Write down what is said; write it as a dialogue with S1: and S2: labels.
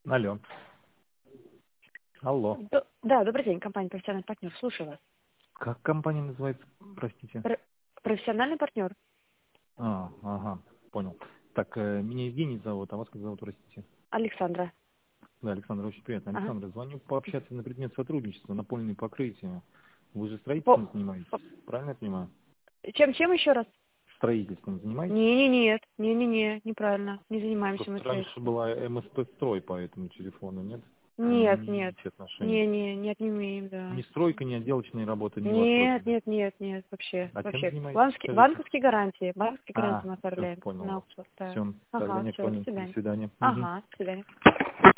S1: Алло. Алло.
S2: Да, добрый день, компания «Профессиональный партнер». Слушаю вас.
S1: Как компания называется, простите?
S2: Профессиональный партнер.
S1: Ага, понял. Так, меня Евгений зовут, а вас как зовут, простите?
S2: Александра.
S1: Да, Александр, очень приятно.
S2: Ага.
S1: Александр, звоню пообщаться на предмет сотрудничества, напольные покрытия. Вы же
S2: По-
S1: строительством занимаетесь, правильно я понимаю?
S2: Чем еще раз?
S1: Строительством занимаетесь?
S2: Не, неправильно. Не занимаемся мы
S1: Просто раньше
S2: строительством.
S1: была МСП Строй по этому телефону, нет? Не
S2: Нет.
S1: имеете отношения?
S2: Не имеем, да.
S1: Ни стройка, ни отделочные работы не у вас
S2: Нет,
S1: профильные.
S2: вообще.
S1: А чем
S2: Вообще.
S1: занимаетесь, скажите?
S2: Банковские гарантии. Банковские гарантии мы
S1: Все,
S2: оформляем
S1: понял
S2: на
S1: вас.
S2: обшор, да.
S1: Все, тогда
S2: Ага,
S1: не
S2: все, до
S1: понял. До
S2: свидания.
S1: свидания. Мгм.
S2: Ага, до свидания.